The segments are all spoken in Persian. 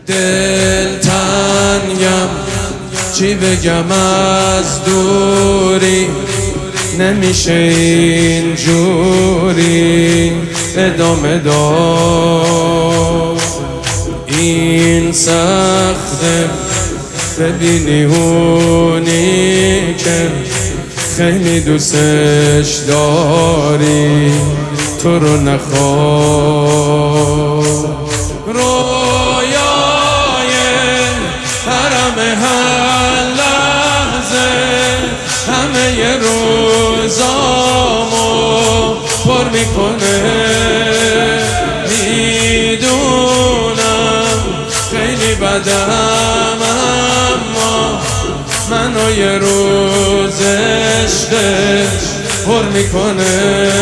دل تنگم چی بگم از دوری، نمیشه اینجوری ادامه داد. این سخته ببینی اونی که خیلی دوستش داری تو رو نخواد. رویای حرم هر لحظه همه ی روزامو پر میکنه. میدونم خیلی بدم اما منو یه روز عشقش پر میکنه.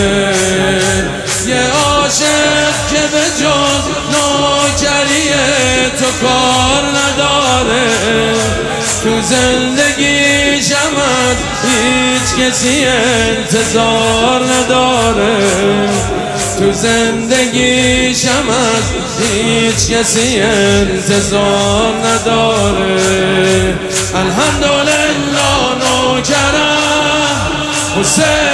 یه عاشق که به جز نوکری تو کار نداره، تو زندگیشم از هیچ کسی انتظار نداره، تو زندگیشم از هیچ کسی انتظار نداره. الحمدلله نوکرم حسین